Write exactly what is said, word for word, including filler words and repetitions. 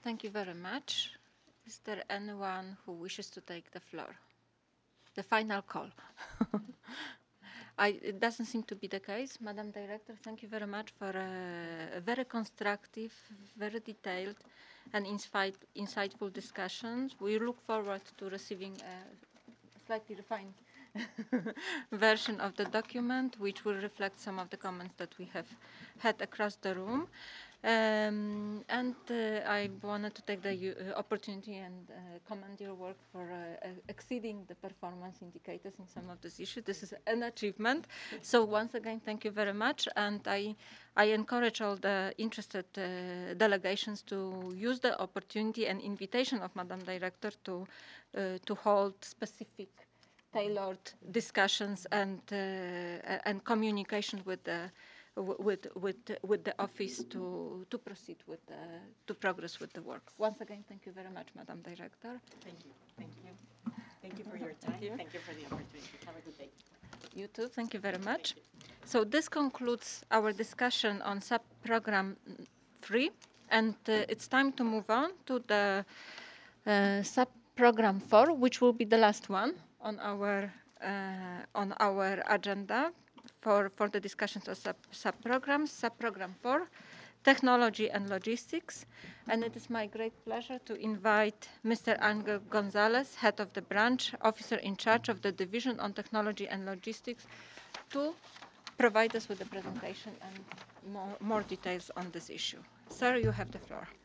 Thank you very much. Is there anyone who wishes to take the floor? The final call. I, it doesn't seem to be the case. Madam Director, thank you very much for a, a very constructive, very detailed and insight, insightful discussions. We look forward to receiving a slightly refined version of the document, which will reflect some of the comments that we have had across the room. Um, and uh, I wanted to take the uh, opportunity and uh, commend your work for uh, uh, exceeding the performance indicators in some of these issues. This is an achievement. So once again, thank you very much. And I, I encourage all the interested uh, delegations to use the opportunity and invitation of Madam Director to, uh, to hold specific tailored discussions and, uh, and communication with the with with with the office to to proceed with the, to progress with the work. Once again, thank you very much, Madam Director. Thank you. Thank you. Thank you for your time. Thank you. Thank you for the opportunity. Have a good day. You too. Thank you very much. So this concludes our discussion on sub-program three, and uh, it's time to move on to the uh, sub-program four, which will be the last one on our uh, on our agenda for, for the discussions of sub, sub-programs, sub-program four, technology and logistics. And it is my great pleasure to invite Mister Angel Gonzalez, head of the branch, officer in charge of the division on technology and logistics, to provide us with a presentation and more, more details on this issue. Sir, you have the floor.